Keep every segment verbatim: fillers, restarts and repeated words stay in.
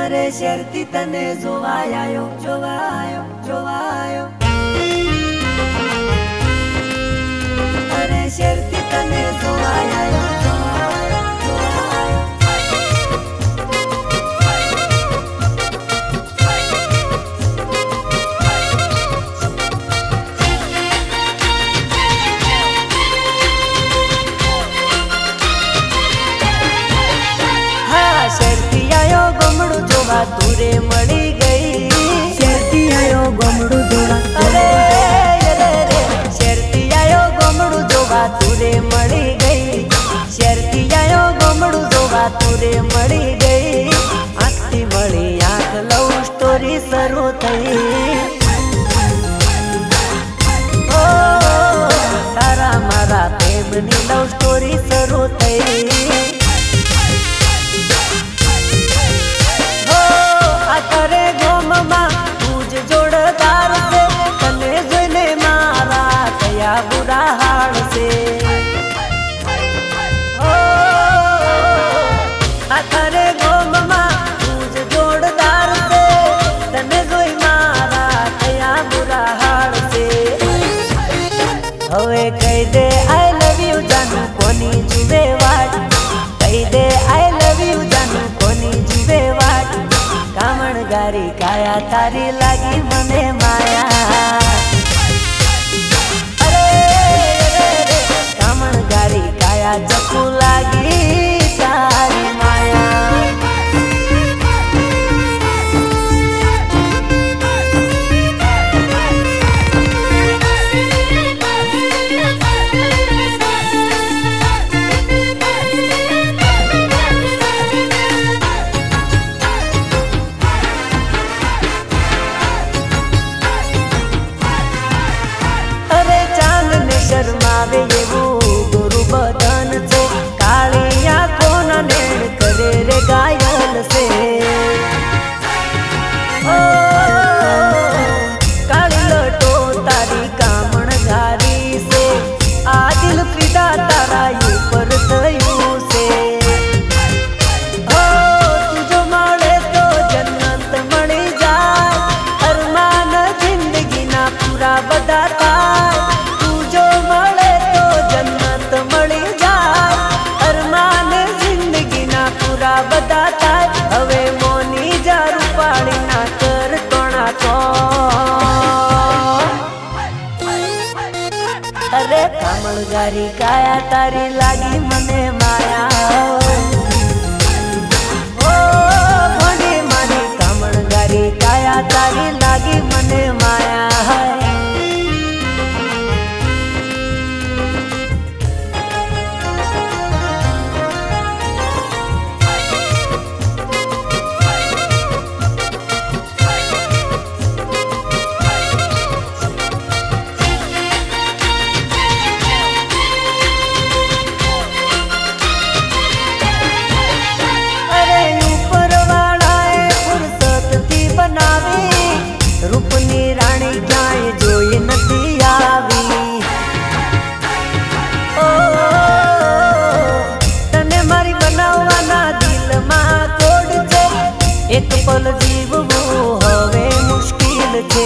अरे शर्ती तने जोवायो जोवायो जोवायो अरे शर्ती तने जोवायो जोवायो जोवायो हाँ शर्ती आयो गमड़ू जोवा तुरे मળી गई शर्ती आयो गमड़ू जोवा अरे अरे रे शर्ती आयो गमड़ू जोवा तुरे मળી गई शर्ती आयो गमड़ू जोवा तुरे मળી गई आखती मળી आंख लव स्टोरी શરૂ થઈ ओ तारा मारा प्रेमनी लव स्टोरी શરૂ થઈ करे गोममा तुझ जोड़दार से तने जोने मारा कया बुरा हाल से ओ करे गोममा तुझ जोड़दार से तने जोई मारा कया बुरा हाल से हवे कही दे आई लव यू जानू कोनी जुवे वाट कही दे आई लव यू जानू कोनी जुवे वाट कामणगारी काया तारी लागी मने माया अरे अरे रे कामणगारी काया जकू लागी तारी माया शर्मावे येवू गुरु बदन से कालिया कोन नेड़ करे रे गायल से ओ काली लटो तारी कामणगारी से आ दिल फिदा तारा ऊपर थयू से ओ तुझो माळे तो जन्नत मळी जाय अरमान जिंदगी ना पूरा बदाता हवे मोनी जा रूपाली ना कर टोना को अरे कामणगारी काया तारी लागी मने माया ओ भोंडी मानी कामणगारी काया तारी लागी मने माया रूपनी रानी जाए जोई नथी आवी ओ तने मारी बनावाना दिल में कोड छे एक पल जीववू हवे मुश्किल छे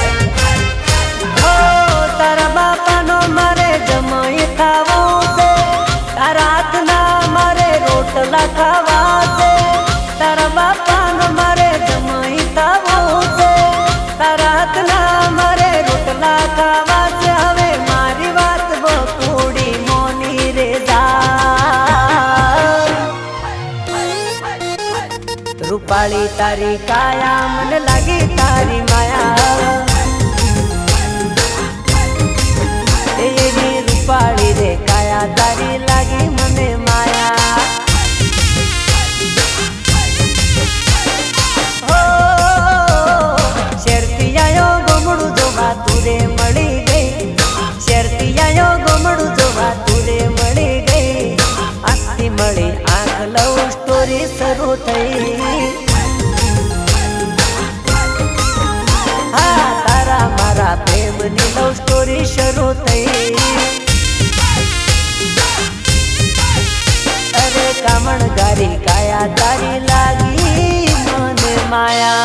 ओ तारा बापा नो मारे जमाई खावो से तारा हाथ ना मारे रोटला खावा से तारा बापा नो मारे जमाई खावो से रात ना मारे रोटला खावा से हवे मारी बात बकुड़ी मोनी रे जा रूपाली तारी काया मन लगी तारी माया एवी रूपाली रे काया तारी लगी मने माया तुरे मળી गई शर्ती आयो गमड़ू जोवा तुरे मળી गई आखती मળી आंख लव स्टोरी शरू थई हाँ तारा मारा प्रेमनी लव स्टोरी शरू थई अरे कामणगारी काया तारी लागी मन માયા